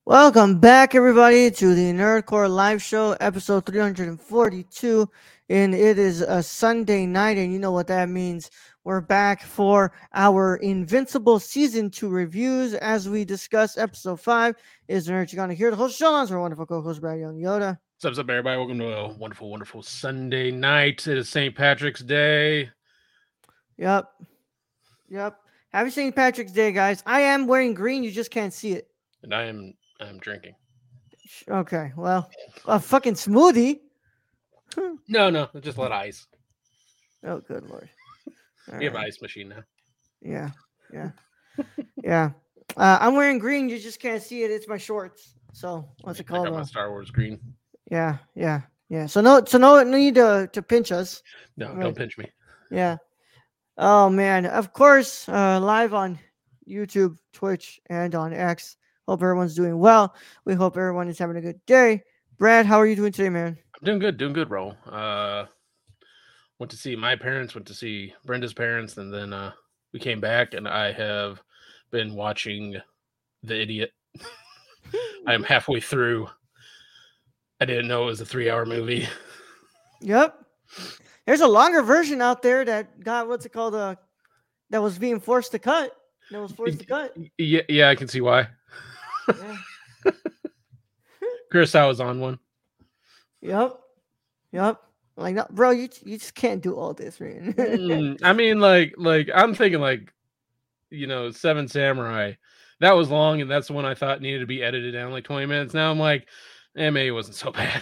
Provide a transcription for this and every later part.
Welcome back, everybody, to the Nerdcore Live Show, episode 342. And it is a Sunday night, and you know what that means. We're back for our Invincible Season 2 reviews as we discuss episode 5. Is the Nerd You're going to hear the host, Sean, our wonderful co host, Brad Young Yoda. What's up, everybody? Welcome to a wonderful, wonderful Sunday night. It is St. Patrick's Day. Yep. Happy St. Patrick's Day, guys. I am wearing green, you just can't see it. And I'm drinking. Okay, well, a fucking smoothie. No, just let ice. Oh, good lord. We have an ice machine now. Yeah. I'm wearing green. You just can't see it. It's my shorts. So what's it I got called? my Star Wars green. Yeah. So no need to pinch us. No, Right. don't pinch me. Yeah. Oh man. Of course, live on YouTube, Twitch, and on X. Hope everyone's doing well. We hope everyone is having a good day. Brad, how are you doing today, man? I'm doing good, bro. Went to see my parents, went to see Brenda's parents, and then we came back, and I have been watching The Idiot. I am halfway through. I didn't know it was a 3-hour movie. Yep. There's a longer version out there that got what's it called? That was being forced to cut. That was forced to cut. Yeah, I can see why. Yeah. Chris, I was on one. Yep. Like, no, bro, you just can't do all this, man. I mean, like I'm thinking, Seven Samurai. That was long, and that's the one I thought needed to be edited down like 20 minutes. Now I'm like, maybe it wasn't so bad.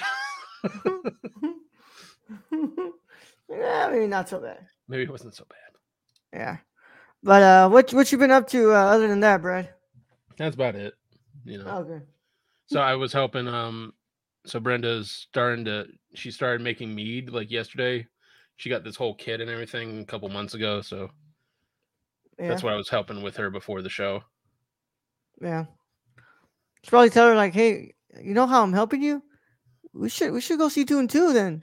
Yeah, maybe not so bad. Maybe it wasn't so bad. Yeah, but what you been up to other than that, Brad? That's about it. Okay. So I was helping. So Brenda's she started making mead like yesterday. She got this whole kit and everything a couple months ago. So that's what I was helping with her before the show. Yeah. Should probably tell her like, hey, you know how I'm helping you? We should go see Dune 2 then.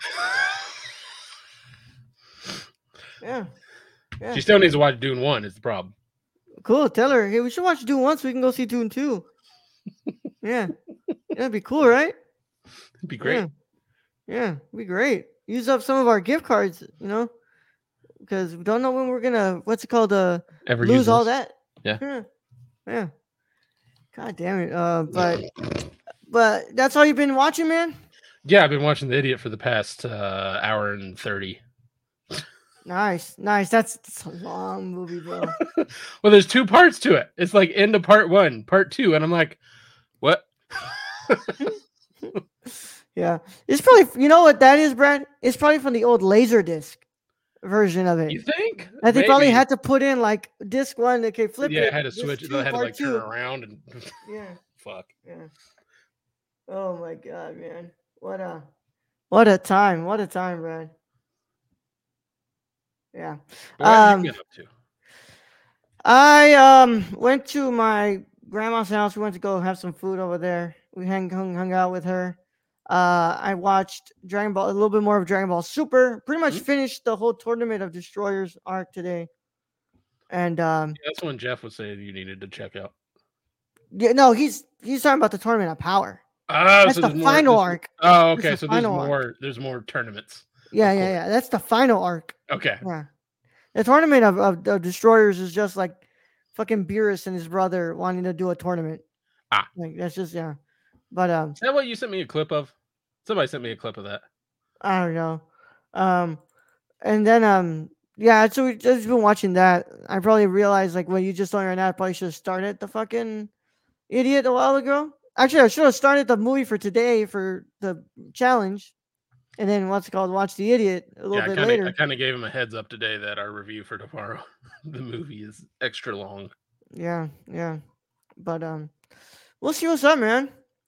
Yeah. She still needs to watch Dune 1 is the problem. Cool. Tell her, hey, we should watch Dune 1 so we can go see Dune 2. Yeah. That'd be cool, right? It'd be great. Yeah, it'd be great. Use up some of our gift cards, because we don't know when we're gonna lose all that. Yeah. Yeah. God damn it. But that's all you've been watching, man? Yeah, I've been watching The Idiot for the past hour and 30. Nice. That's a long movie, bro. Well, there's 2 parts to it. It's like into part 1, part 2, and I'm like, what? Yeah. It's probably, you know what that is, Brad? It's probably from the old Laserdisc version of it. You think? I think probably had to put in like disc 1, okay, flip it. Yeah, it had to switch. It had to like turn around and yeah. Fuck. Yeah. Oh my god, man. What a time. What a time, Brad. Yeah. What have you been up to? I went to my grandma's house. We went to go have some food over there. We hung out with her. I watched Dragon Ball, a little bit more of Dragon Ball Super. Pretty much finished the whole Tournament of Destroyers arc today. And that's when Jeff would say you needed to check out. Yeah, no, he's talking about the Tournament of Power. Oh, that's so the final arc. Oh, okay. So there's more tournaments. Yeah. That's the final arc. Okay. Yeah. The Tournament of Destroyers is just like fucking Beerus and his brother wanting to do a tournament. Like that's just But is that what you sent me a clip of? Somebody sent me a clip of that. I don't know. And then so we just been watching that. I probably realized like when you just told me right now, I probably should have started the fucking Idiot a while ago. Actually, I should have started the movie for today for the challenge, and then watch the Idiot a little bit later. I kind of gave him a heads up today that our review for tomorrow, the movie is extra long. Yeah. But we'll see what's up, man.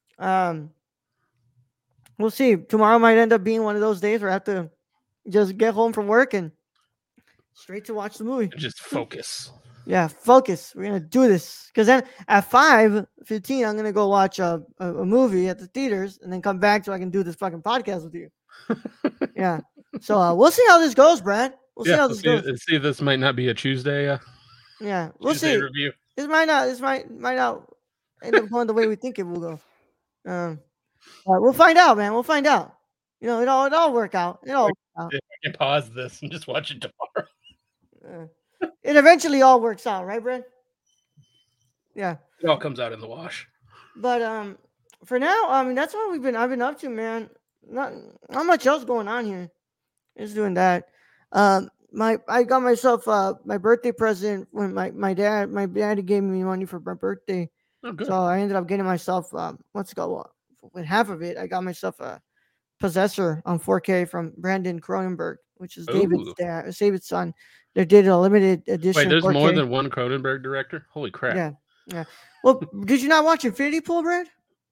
We'll see. Tomorrow might end up being one of those days where I have to just get home from work and straight to watch the movie. Just focus. Yeah, focus. We're gonna do this because then at 5:15, I'm gonna go watch a movie at the theaters and then come back so I can do this fucking podcast with you. Yeah. So we'll see how this goes, Brad. We'll see how this goes. See, this might not be a Tuesday. Yeah, we'll see. Review. This might not. end up going the way we think it will go. We'll find out, man. We'll find out. You know, it all work out. It all work out. If I can pause this and just watch it tomorrow. It eventually all works out, right, Brad? Yeah. It all comes out in the wash. But for now, I mean, that's what I've been up to, man. Not much else going on here. Just doing that. I got myself my birthday present when my dad gave me money for my birthday. Oh, good. So I ended up getting myself what's it called? With half of it, I got myself a Possessor on 4K from Brandon Cronenberg, which is David's son. They did a limited edition. Wait, there's 4K. more than one Cronenberg director? Holy crap. Yeah. Well, did you not watch Infinity Pool, Brad?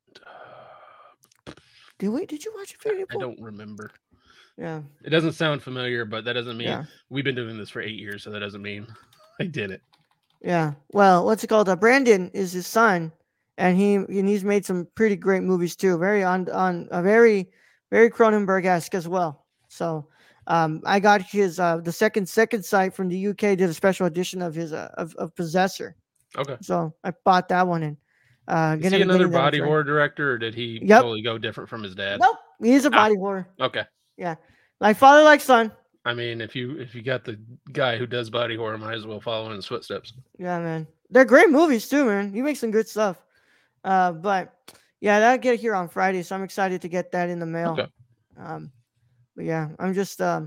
Did you watch Infinity Pool? I don't remember. Yeah. It doesn't sound familiar, but that doesn't mean we've been doing this for 8 years, so that doesn't mean I did it. Yeah. Well, what's it called? Brandon is his son, and he's made some pretty great movies too. Very on a very Cronenberg-esque as well. So I got his the second sight from the UK did a special edition of his of Possessor. Okay. So I bought that one and is he another body horror director, or did he totally go different from his dad? Nope. He's a body horror. Okay. Yeah. Like father, like son. I mean, if you got the guy who does body horror, might as well follow in his footsteps. Yeah, man. They're great movies too, man. He makes some good stuff. But yeah, that'll get here on Friday, so I'm excited to get that in the mail. Okay. But yeah, I'm just got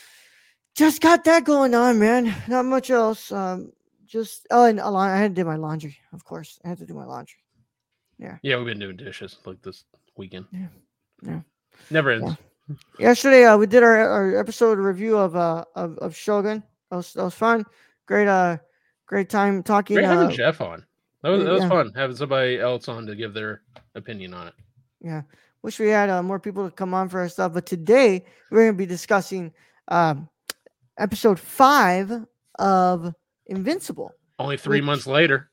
that going on, man. Not much else. And I had to do my laundry, of course. I had to do my laundry. Yeah. Yeah, we've been doing dishes like this weekend. Yeah. Never ends. Yeah. Yesterday, we did our episode review of Shogun. That was fun. Great time talking. Great having Jeff on. That was fun having somebody else on to give their opinion on it. Yeah, wish we had more people to come on for our stuff. But today we're going to be discussing episode 5 of Invincible. Only 3 months later.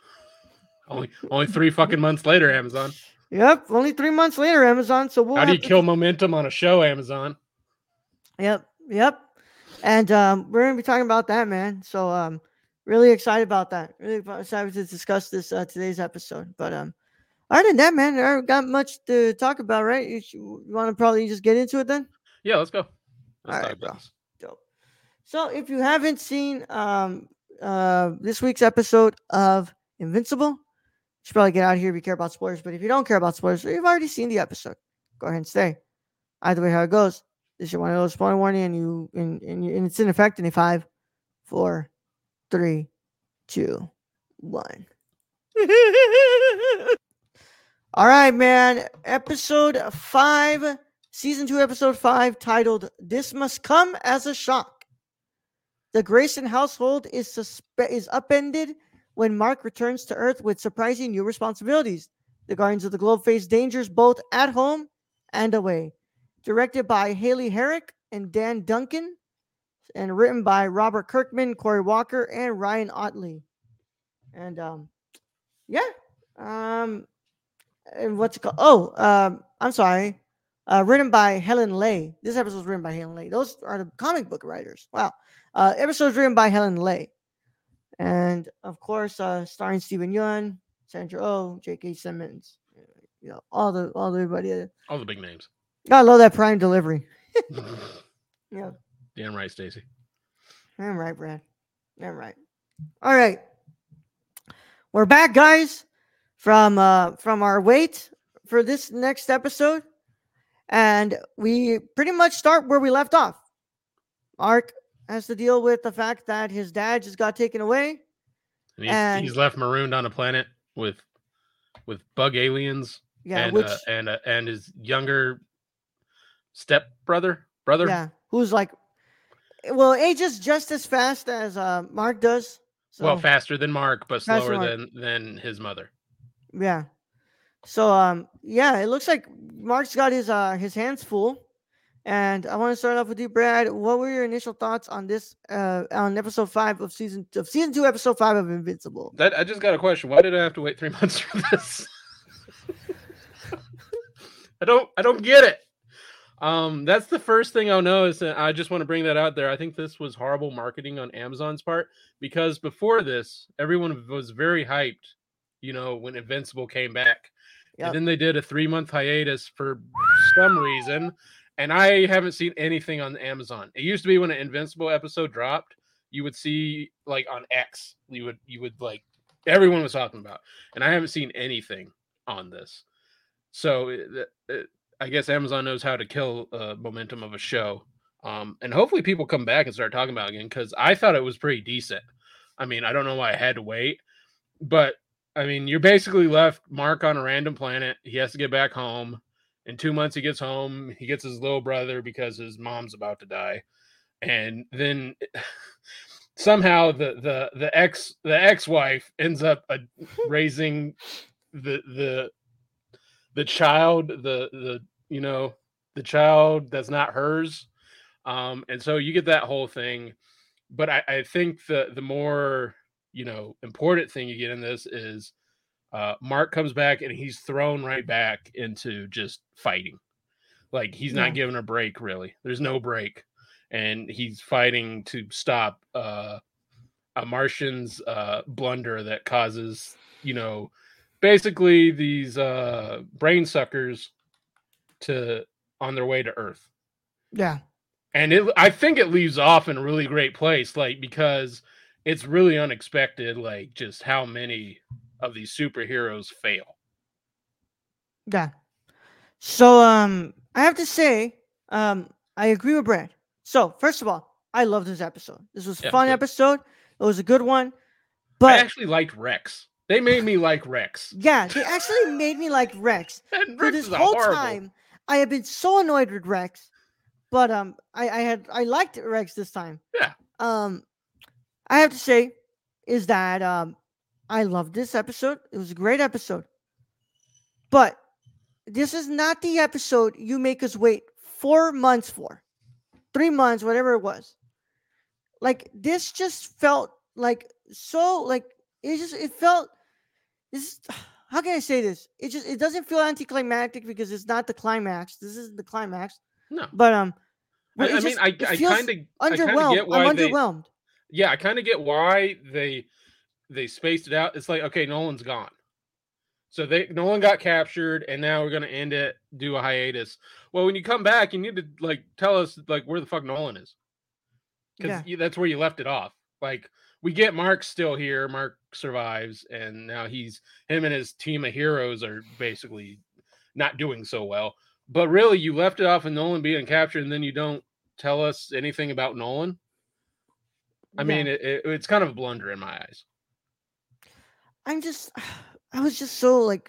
Only 3 fucking months later, Amazon. Yep, only 3 months later, Amazon. So how do you kill momentum on a show, Amazon? Yep. And we're gonna be talking about that, man. So really excited about that. Really excited to discuss this today's episode. But other than that, man, I got much to talk about, right? You want to probably just get into it then? Yeah, let's go. Let's talk about this. Dope. So if you haven't seen this week's episode of Invincible, you should probably get out of here if you care about spoilers. But if you don't care about spoilers, or you've already seen the episode, go ahead and stay. Either way, how it goes, this is one of those spoiler warning, and it's in effect in a 5, 4, 3, 2, 1. All right, man. Episode 5, season 2, episode 5, titled "This Must Come as a Shock." The Grayson household is upended when Mark returns to Earth with surprising new responsibilities. The Guardians of the Globe face dangers both at home and away. Directed by Haley Herrick and Dan Duncan, and written by Robert Kirkman, Corey Walker, and Ryan Otley. And and what's it called? I'm sorry. Written by Helen Lay. This episode was written by Helen Lay. Those are the comic book writers. Wow. Episodes written by Helen Lay. And of course, starring Stephen Yeun, Sandra Oh, J.K. Simmons. You know, all everybody. All the big names. I love that Prime delivery. Yeah. Damn right, Stacy. Damn right, Brad. Damn right. All right. We're back, guys, from our wait for this next episode. And we pretty much start where we left off. Mark has to deal with the fact that his dad just got taken away. And he's left marooned on a planet with bug aliens. Yeah, and his younger brother. Yeah, who's like, well, ages just as fast as Mark does. So, well, faster than Mark, but slower than his mother. Yeah. So it looks like Mark's got his hands full. And I want to start off with you, Brad. What were your initial thoughts on this on episode 5 of season 2, episode 5 of Invincible? I just got a question. Why did I have to wait 3 months for this? I don't get it. That's the first thing I'll notice, and I just want to bring that out there. I think this was horrible marketing on Amazon's part, because before this, everyone was very hyped when Invincible came back. And Yep. then they did a 3-month hiatus for some reason. And I haven't seen anything on Amazon. It used to be when an Invincible episode dropped, you would see like on X, you would like everyone was talking about. And I haven't seen anything on this. So I guess Amazon knows how to kill momentum of a show. And hopefully people come back and start talking about it again, because I thought it was pretty decent. I mean, I don't know why I had to wait, but I mean, you're basically left Mark on a random planet. He has to get back home. In 2 months, he gets home. He gets his little brother because his mom's about to die, and then somehow the ex-wife ends up raising the child, the child that's not hers, and so you get that whole thing. But I think the more important thing you get in this is Mark comes back and he's thrown right back into just fighting. Like he's not Yeah. given a break, really. There's no break, and he's fighting to stop a Martian's blunder that causes basically these brain suckers to on their way to Earth. Yeah. And I think it leaves off in a really great place, like because it's really unexpected, like just how many of these superheroes fail. Yeah. So I have to say, I agree with Brad. So first of all, I love this episode. This was a fun good. episode. It was a good one. I But actually liked Rex. They made me like Rex. yeah, they actually made me like Rex. And For Rex this is whole horrible. time, I have been so annoyed with Rex. But I liked Rex this time. Yeah. I have to say is that I loved this episode. It was a great episode. But this is not the episode you make us wait 4 months for. 3 months, whatever it was. Like this just felt like so like it felt this how can I say this? It doesn't feel anticlimactic because it's not the climax. This isn't the climax. No. But I it mean, just, I it kind feels of get underwhelmed. why I'm underwhelmed. Yeah, I kind of get why they spaced it out. It's like, okay, Nolan's gone. So Nolan got captured, and now we're gonna end it, do a hiatus. Well, when you come back, you need to like tell us like where the fuck Nolan is, because that's where you left it off. Like we get Mark still here. Mark survives, and now him and his team of heroes are basically not doing so well. But really, you left it off with Nolan being captured, and then you don't tell us anything about Nolan. I mean, it's kind of a blunder in my eyes. I was just so like,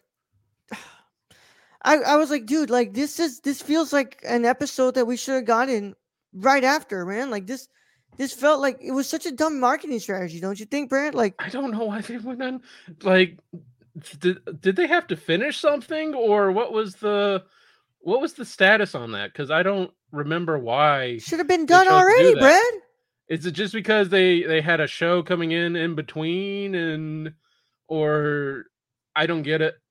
I was like, dude, like this feels like an episode that we should have gotten right after, man. Like this felt like it was such a dumb marketing strategy, don't you think, Brent? Like I don't know why they went on. Like, did they have to finish something, or what was the status on that? Because I don't remember why. Should have been done already, Brad. Is it just because they had a show coming in between, or I don't get it,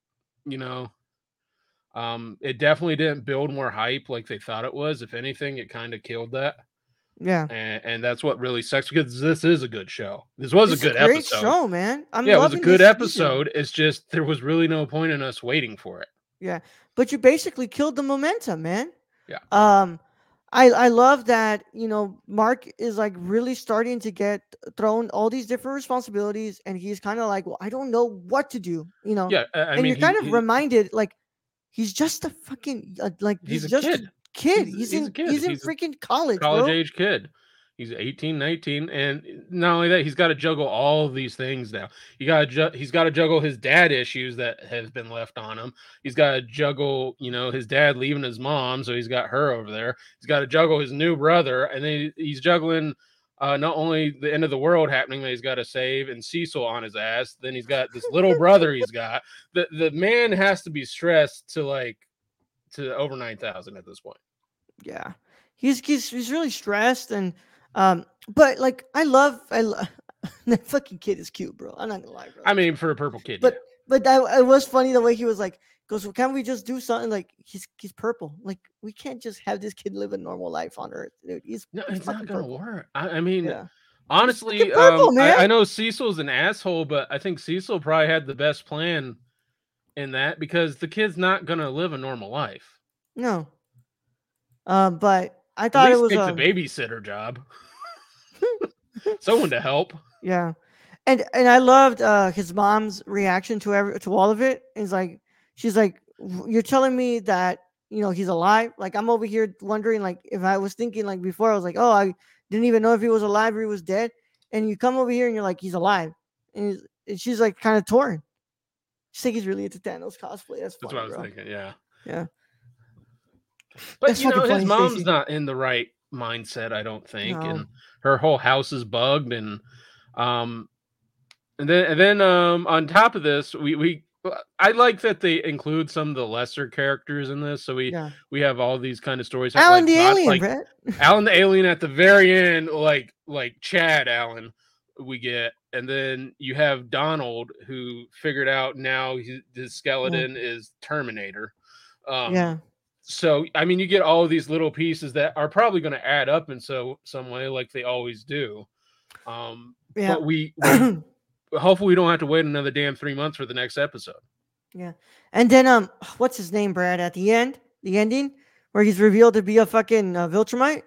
it definitely didn't build more hype like they thought it was. If anything, it kind of killed that. Yeah. And that's what really sucks, because this is a good show. This was a good episode. Great show, man. It was a good episode. It's just there was really no point in us waiting for it. Yeah. But you basically killed the momentum, man. Yeah. I love that, Mark is like really starting to get thrown all these different responsibilities, and he's kind of like, well, I don't know what to do, Yeah, I and mean, you're kind of reminded like he's just a fucking like he's just a kid. He's in freaking college age kid. He's 18, 19, and not only that, he's got to juggle all of these things now. He's got to juggle his dad issues that has been left on him. He's got to juggle, his dad leaving his mom, so he's got her over there. He's got to juggle his new brother, and then he's juggling not only the end of the world happening that he's got to save, and Cecil on his ass. Then he's got this little brother he's got. The man has to be stressed to over 9,000 at this point. Yeah, he's really stressed, and but like I love that fucking kid is cute, bro. I'm not gonna lie, bro. I mean, for a purple kid, but it was funny the way he was like goes. Well, can't we just do something like he's purple? Like we can't just have this kid live a normal life on Earth, dude. It's not gonna work. I mean, Honestly, purple, man. I know Cecil's an asshole, but I think Cecil probably had the best plan in that because the kid's not gonna live a normal life. No. But I At thought it least was take the babysitter job. Someone to help. yeah. And I loved his mom's reaction to all of it. It's like she's like, "You're telling me that he's alive? Like I'm over here wondering like if I was thinking like before I was like, oh, I didn't even know if he was alive or he was dead, and you come over here and you're like he's alive, and she's like kind of torn. She's like he's really into Thanos cosplay. That's That's funny, what I was bro. thinking. Yeah. Yeah, But that's fucking his funny, mom's Stacy. not in the right mindset, I don't think, No, and her whole house is bugged, um, and then on top of this, we I like that they include some of the lesser characters in this, so yeah. we have all these kind of stories Alan like the Bot, alien, like Brett. Alan the alien at the very end, like Chad Allen we get, and then you have Donald who figured out now his Yeah, skeleton is Terminator. yeah, So I mean, you get all of these little pieces that are probably going to add up in some way, like they always do. yeah. But we hopefully we don't have to wait another damn 3 months for the next episode. Yeah. And then what's his name, Brad? At the end, the ending where he's revealed to be a fucking Viltrumite.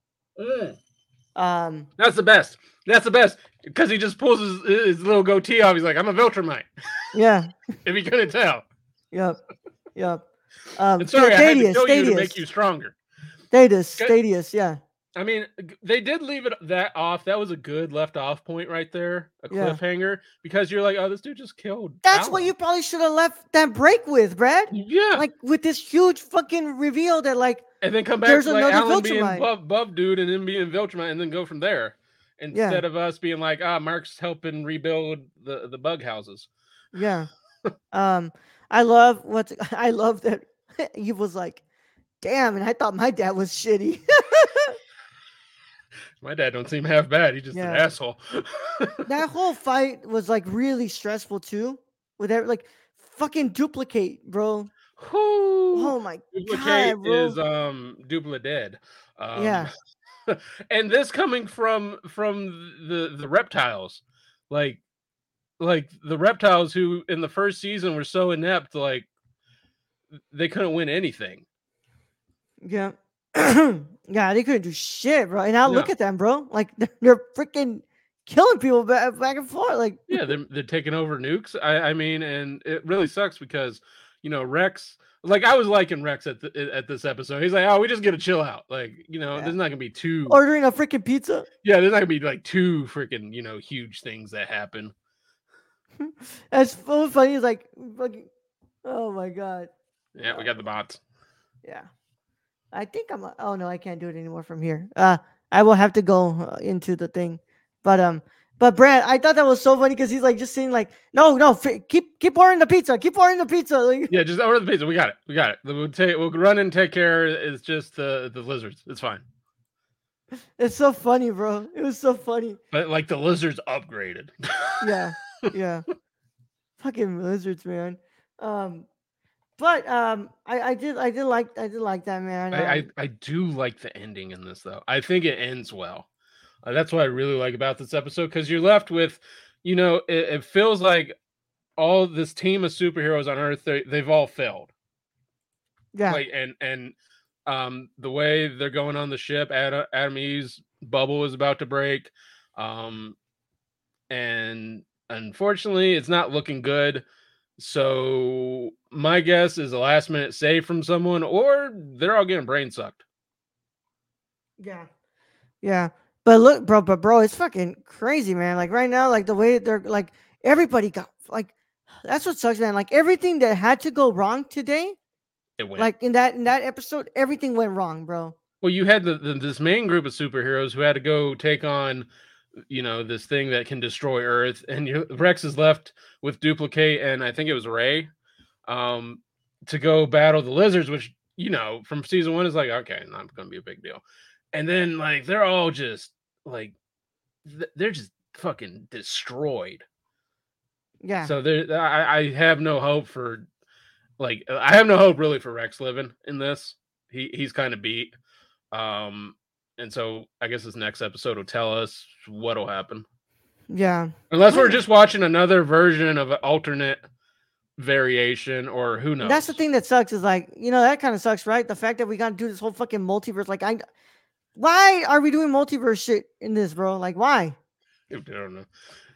That's the best. That's the best because he just pulls his little goatee off. He's like, "I'm a Viltrumite." Yeah. If you couldn't tell. Yep. Yep. And sorry, I had to kill you to Stadius. make you stronger. Stadius. Yeah. I mean, they did leave it that off. That was a good left off point right there, a Yeah. cliffhanger, because you're like, oh, this dude just killed. That's Alan. what you probably should have left that break with, Brad. Yeah. Like with this huge fucking reveal that like. And then come back There's to like another Alan being Viltrumite. buff dude and then being Viltrumite and then go from there. Instead of us being like, Mark's helping rebuild the bug houses. Yeah. I love that he was like, damn, and I thought my dad was shitty. My dad don't seem half bad. He's just an asshole. That whole fight was like really stressful too. With every like fucking duplicate, bro. Oh my god, bro. Is Dupla dead. Yeah. And this coming from the reptiles. Like the reptiles who in the first season were so inept, like they couldn't win anything. Yeah. Yeah, they couldn't do shit, bro. And now look at them, bro. Like they're freaking killing people back and forth. Like yeah, they're taking over nukes. I mean, and it really sucks because Rex. Like I was liking Rex at this episode. He's like, oh, we just get to chill out. Like there's not gonna be two ordering a freaking pizza. Yeah, there's not gonna be like two freaking huge things that happen. That's so funny. It's like fucking. Oh my god. Yeah, we got the bots. Yeah. I think oh no, I can't do it anymore from here. I will have to go into the thing, but Brad, I thought that was so funny because he's like just saying like, no, keep ordering the pizza, Like, yeah, just order the pizza. We got it. We'll run and take care. It's just the lizards. It's fine. It's so funny, bro. It was so funny. But like the lizards upgraded. yeah, fucking lizards, man. But I did like that, man. I do like the ending in this though. I think it ends well. That's what I really like about this episode because you're left with, it feels like all this team of superheroes on Earth they've all failed. Yeah. Like and the way they're going on the ship, Adam Eve's bubble is about to break, and unfortunately, it's not looking good. So my guess is a last minute save from someone, or they're all getting brain sucked. Yeah. But look, bro, it's fucking crazy, man. Like right now, like the way they're like everybody got like that's what sucks, man. Like everything that had to go wrong today, it went. Like in that episode, everything went wrong, bro. Well, you had this main group of superheroes who had to go take on this thing that can destroy Earth, and Rex is left with Duplicate and I think it was Ray to go battle the lizards, which from season 1 is like, okay, not gonna be a big deal. And then like they're all just like they're just fucking destroyed. Yeah. So I have no hope for I have no hope really for Rex living in this. He's kind of beat. And so I guess this next episode will tell us what'll happen. Yeah. Unless we're just watching another version of an alternate variation, or who knows. And that's the thing that sucks is like, that kind of sucks, right? The fact that we got to do this whole fucking multiverse. Like, why are we doing multiverse shit in this, bro? Like, why? I don't know.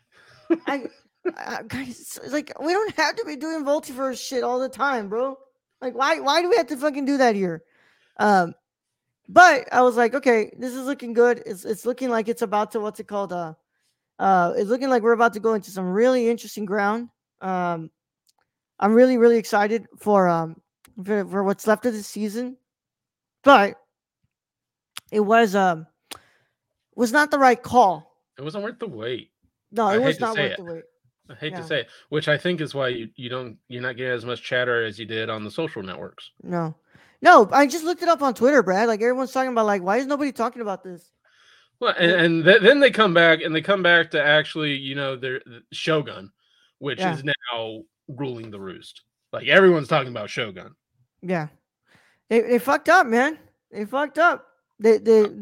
Guys, like, we don't have to be doing multiverse shit all the time, bro. Like, why do we have to fucking do that here? But I was like, okay, this is looking good. It's looking like it's about to, what's it called? It's looking like we're about to go into some really interesting ground. I'm really, really excited for what's left of the season. But it was not the right call. It wasn't worth the wait. No, it was not worth the wait. I hate to say it, which I think is why you're not getting as much chatter as you did on the social networks. No, I just looked it up on Twitter, Brad. Like, everyone's talking about, like, why is nobody talking about this? Well, and then they come back to actually, their Shogun, which is now ruling the roost. Like, everyone's talking about Shogun. Yeah, they fucked up, man. They fucked up. They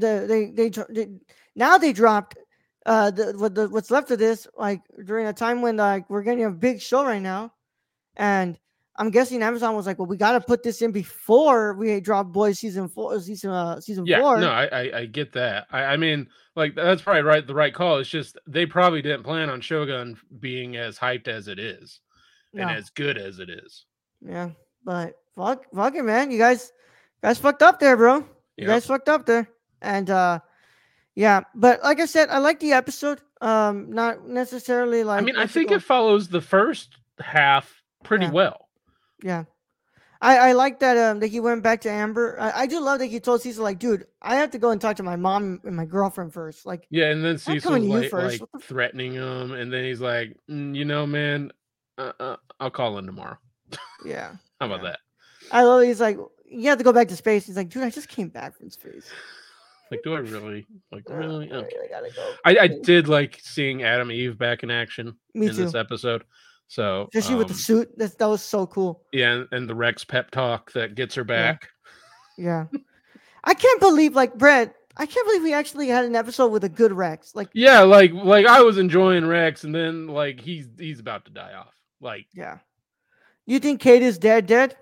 now they dropped what's left of this, like, during a time when, like, we're getting a big show right now, and I'm guessing Amazon was like, well, we got to put this in before we drop Boys season 4. Yeah, 4. No, I get that. I mean, like, that's probably the right call. It's just they probably didn't plan on Shogun being as hyped as it is and as good as it is. Yeah, but fuck it, man. You guys fucked up there, bro. You guys fucked up there, and yeah. But like I said, I like the episode. Not necessarily like. I mean, I think it follows the first half pretty well. Yeah. I like that that he went back to Amber. I do love that he told Cecil, like, dude, I have to go and talk to my mom and my girlfriend first. Like, yeah, and then Cecil's like threatening him, and then he's like, man, I'll call in tomorrow. Yeah. How about that? I love it. He's like, you have to go back to space. He's like, dude, I just came back from space. Like, do I really? Like, really? Okay. I gotta go. I did like seeing Adam Eve back in action in this episode. So, especially with the suit, that was so cool. Yeah, and the Rex pep talk that gets her back. Yeah. I can't believe, like, Brett, I can't believe we actually had an episode with a good Rex. Like, yeah, like I was enjoying Rex, and then, like, he's about to die off. Like, yeah. You think Kate is dead?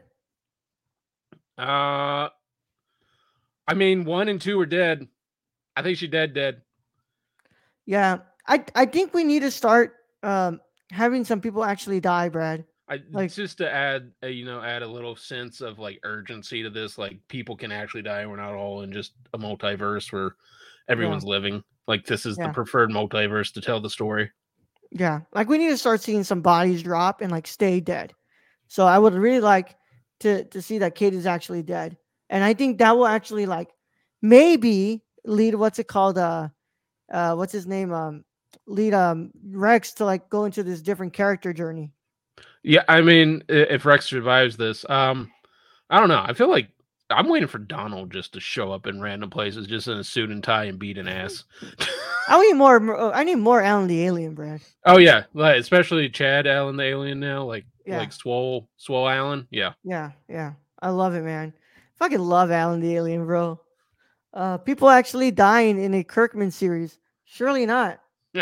I mean, 1 and 2 are dead. I think she's dead. Yeah, I think we need to start having some people actually die, Brad. Like, just to add a little sense of, like, urgency to this. Like, people can actually die. We're not all in just a multiverse where everyone's living. Like, this is the preferred multiverse to tell the story. Yeah, like, we need to start seeing some bodies drop and, like, stay dead. So I would really like to see that Kate is actually dead, and I think that will actually, like, maybe lead what's his name, lead Rex to, like, go into this different character journey. Yeah, I mean, if Rex survives this, I don't know. I feel like I'm waiting for Donald just to show up in random places, just in a suit and tie and beat an ass. I need more Alan the Alien, Brad. Oh yeah, like, especially Chad Allen the Alien now, like Swole Allen. Yeah. I love it, man. Fucking love Alan the Alien, bro. People actually dying in a Kirkman series? Surely not. Yeah.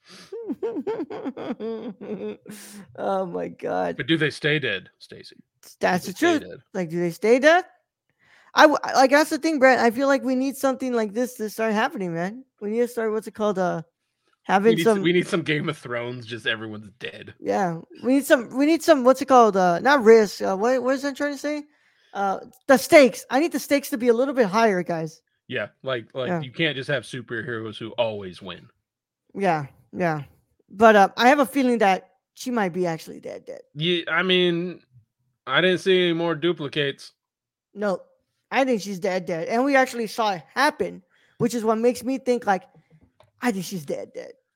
Oh my god. But do they stay dead, Stacy? That's the truth. Like, do they stay dead? Like, that's the thing, Brett. I feel like we need something like this to start happening, man. We need to start, what's it called? We need some Game of Thrones. Just everyone's dead. Yeah, we need some. What's it called? Not risk. What is that trying to say? The stakes. I need the stakes to be a little bit higher, guys. Yeah, like you can't just have superheroes who always win. Yeah. But I have a feeling that she might be actually dead. Yeah, I mean, I didn't see any more duplicates. No, I think she's dead, and we actually saw it happen, which is what makes me think, like, I think she's dead.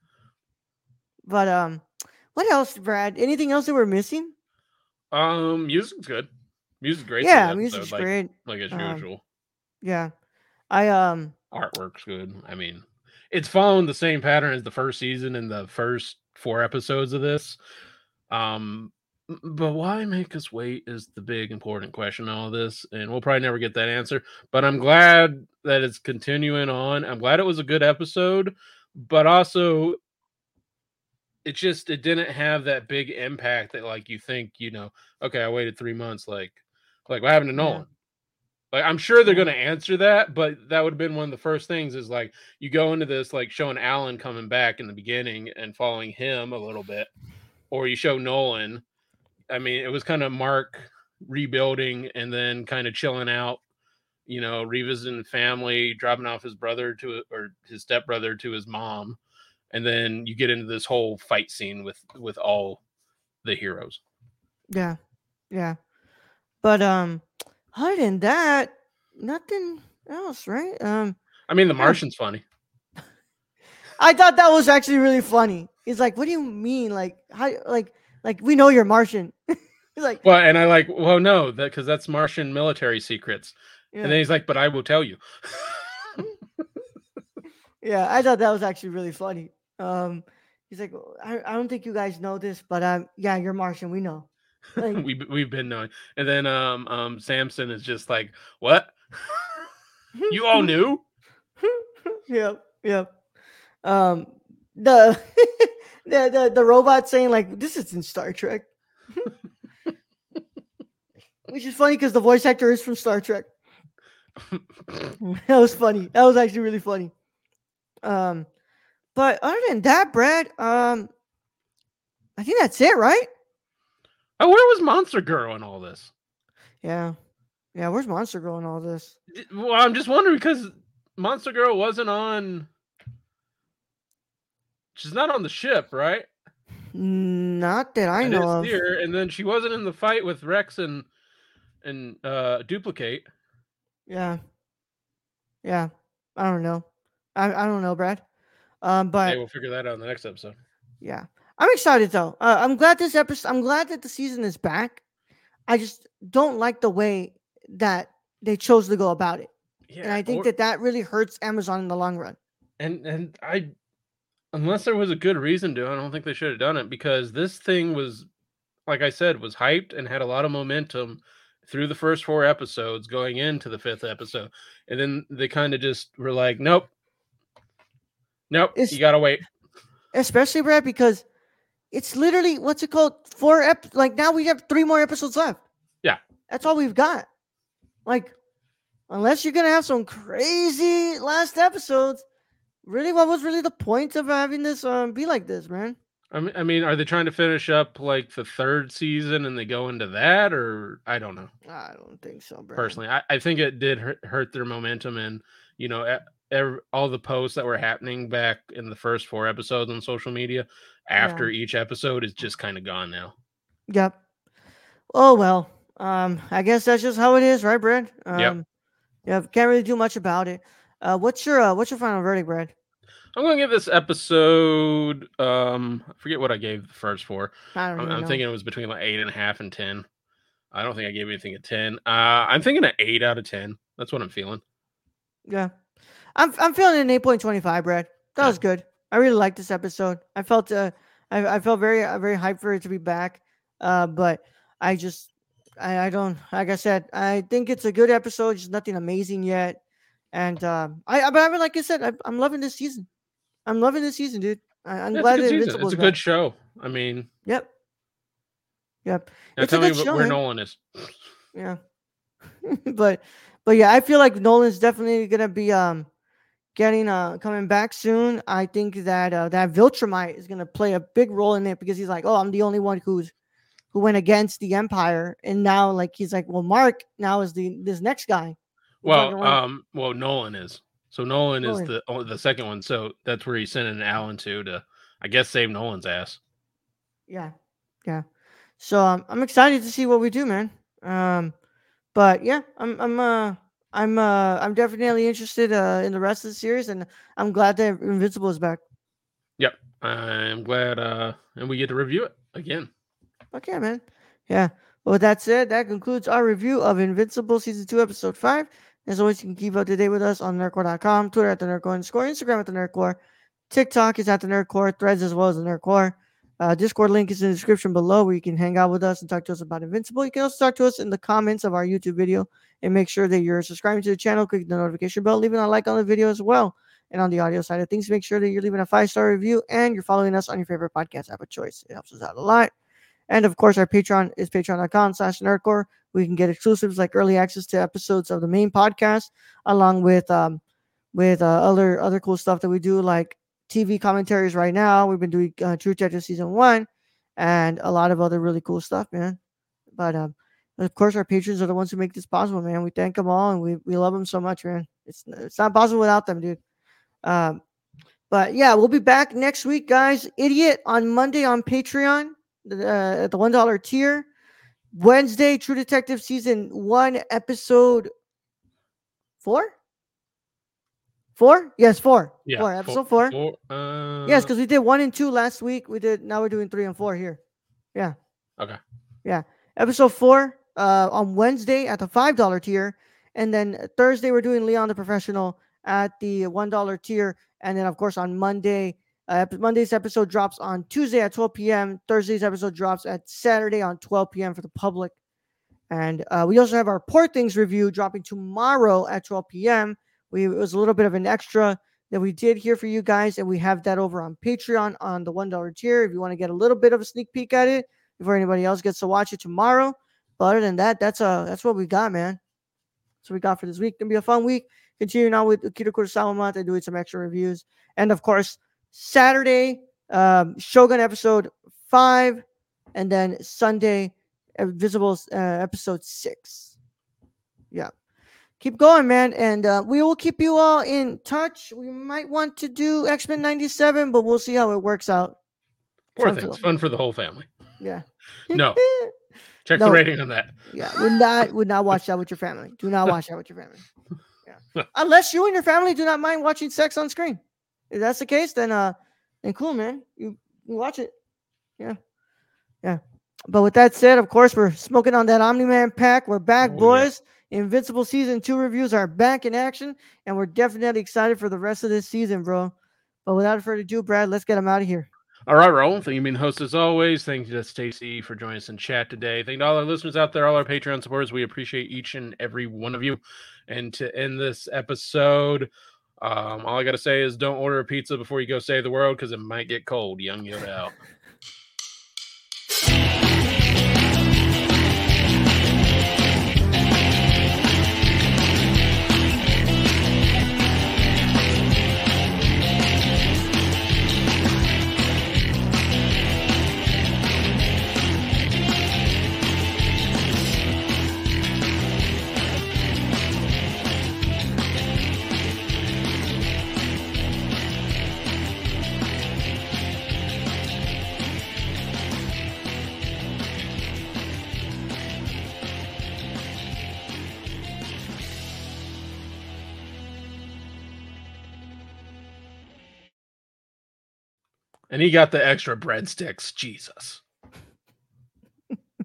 But what else, Brad? Anything else that we're missing? Music's good. Music's great. Yeah, music's great. Like as usual. Yeah. Artwork's good. I mean, it's following the same pattern as the first season and the first 4 episodes of this. But why make us wait is the big important question in all this, and we'll probably never get that answer. But I'm glad that it's continuing on. I'm glad it was a good episode, but also it didn't have that big impact that like you think, okay, I waited 3 months, like what happened to Yeah. Nolan? Like I'm sure they're Yeah. gonna answer that, but that would have been one of the first things is like you go into this like showing Alan coming back in the beginning and following him a little bit, or you show Nolan. I mean, it was kind of Mark rebuilding and then kind of chilling out, revisiting family, dropping off his brother or his stepbrother to his mom, and then you get into this whole fight scene with all the heroes. Yeah. Yeah. But other than that, nothing else, right? I mean, The Martian's funny. I thought that was actually really funny. He's like, "What do you mean? Like, how? Like we know you're Martian." He's like, Well, and I like, well, no, because that's Martian military secrets. yeah. And then he's like, but I will tell you. Yeah, I thought that was actually really funny. He's like, I don't think you guys know this, but yeah, you're Martian. We know. Like, we've been knowing. And then Samson is just like, what? You all knew? Yep, yep. Um, the the robot saying like, "This isn't Star Trek," which is funny because the voice actor is from Star Trek. That was funny. That was actually really funny. But other than that, Brad, I think that's it, right? Oh, where was Monster Girl in all this? Yeah. Yeah, where's Monster Girl in all this? Well, I'm just wondering because Monster Girl wasn't on. She's not on the ship, right? Not that I know of. Here, and then she wasn't in the fight with Rex and Duplicate. Yeah. Yeah. I don't know. I don't know, Brad. But hey, we'll figure that out in the next episode. Yeah, I'm excited though. I'm glad this episode. I'm glad that the season is back. I just don't like the way that they chose to go about it, and I think that really hurts Amazon in the long run. And I, unless there was a good reason to, I don't think they should have done it because this thing was, like I said, was hyped and had a lot of momentum through the first 4 episodes going into the 5th episode, and then they kind of just were like, nope, you gotta wait. Especially Brad, because it's literally what's it called? 4 like now we have 3 more episodes left. Yeah, that's all we've got. Like, unless you're gonna have some crazy last episodes, really, what was really the point of having this be like this, man? I mean, are they trying to finish up like the 3rd season and they go into that, or I don't know. I don't think so, bro. Personally, I think it did hurt their momentum, and all the posts that were happening back in the first 4 episodes on social media after each episode is just kind of gone now. Yep. Oh well. I guess that's just how it is, right, Brad? Yep. Yeah, can't really do much about it. What's your final verdict, Brad? I'm gonna give this episode. I forget what I gave the first 4. I'm thinking it was between like 8.5 and 10. I don't think I gave anything a 10. I'm thinking an 8 out of 10. That's what I'm feeling. Yeah, I'm feeling an 8.25, Brad. That was good. I really liked this episode. I felt I felt very very hyped for it to be back. But I just I don't, like I said, I think it's a good episode, just nothing amazing yet. And but like I said, I'm loving this season. I'm loving this season, dude. I'm glad that Invincible. It's a good show. I mean, yep. Now it's tell me where Nolan is. Yeah. but yeah, I feel like Nolan's definitely gonna be getting coming back soon. I think that that Viltrumite is gonna play a big role in it because he's like, oh, I'm the only one who went against the Empire, and now like he's like, well, Mark now is this next guy. Well, Nolan is. So Nolan is the second one. So that's where he's sending Alan to I guess save Nolan's ass. Yeah. So I'm excited to see what we do, man. But yeah, I'm definitely interested in the rest of the series, and I'm glad that Invincible is back. Yep, I'm glad, and we get to review it again. Okay, man. Yeah. Well, with that said, that concludes our review of Invincible Season 2, Episode 5. As always, you can keep up to date with us on nerdcore.com, Twitter at the Nerdcore _, Instagram at the Nerdcore, TikTok is at the Nerdcore, Threads as well as the Nerdcore. Discord link is in the description below where you can hang out with us and talk to us about Invincible. You can also talk to us in the comments of our YouTube video and make sure that you're subscribing to the channel, click the notification bell, leaving a like on the video as well. And on the audio side of things, make sure that you're leaving a 5-star review and you're following us on your favorite podcast app of choice. It helps us out a lot. And of course, our Patreon is patreon.com/nerdcore. We can get exclusives like early access to episodes of the main podcast, along with other cool stuff that we do, like TV commentaries right now. We've been doing True Detective Season 1 and a lot of other really cool stuff, man. But of course, our patrons are the ones who make this possible, man. We thank them all, and we love them so much, man. It's not possible without them, dude. But yeah, we'll be back next week, guys. Idiot on Monday on Patreon at the $1 tier. Wednesday, True Detective Season 1, Episode 4? 4? Yes, 4. Yeah, 4. Episode 4. Yes, because we did 1 and 2 last week. Now we're doing 3 and 4 here. Yeah. Okay. Yeah. Episode 4 on Wednesday at the $5 tier. And then Thursday, we're doing Leon the Professional at the $1 tier. And then, of course, on Monday, Monday's episode drops on Tuesday at 12 p.m. Thursday's episode drops at Saturday on 12 p.m. for the public. And we also have our Poor Things review dropping tomorrow at 12 p.m. It was a little bit of an extra that we did here for you guys, and we have that over on Patreon on the $1 tier if you want to get a little bit of a sneak peek at it before anybody else gets to watch it tomorrow. But other than that, that's what we got, man. That's what we got for this week. Gonna be a fun week. Continuing on with Akira Kurosawa and doing some extra reviews. And of course, Saturday, Shogun episode 5, and then Sunday, Invisible episode 6. Yeah. Keep going, man. And we will keep you all in touch. We might want to do X-Men 97, but we'll see how it works out. Poor Things. Fun for the whole family. Yeah. No. Check the rating on that. Yeah. Would not watch that with your family. Do not watch that with your family. Yeah. Unless you and your family do not mind watching sex on screen. If that's the case, then cool, man. You watch it. Yeah. Yeah. But with that said, of course, we're smoking on that Omni-Man pack. We're back, boys. Yeah. Invincible Season 2 reviews are back in action, and we're definitely excited for the rest of this season, bro. But without further ado, Brad, let's get them out of here. All right, Raul. Thank you, being host as always. Thank you to Stacy for joining us in chat today. Thank you to all our listeners out there, all our Patreon supporters. We appreciate each and every one of you. And to end this episode, all I got to say is don't order a pizza before you go save the world because it might get cold. Young Yoda out. And he got the extra breadsticks. Jesus.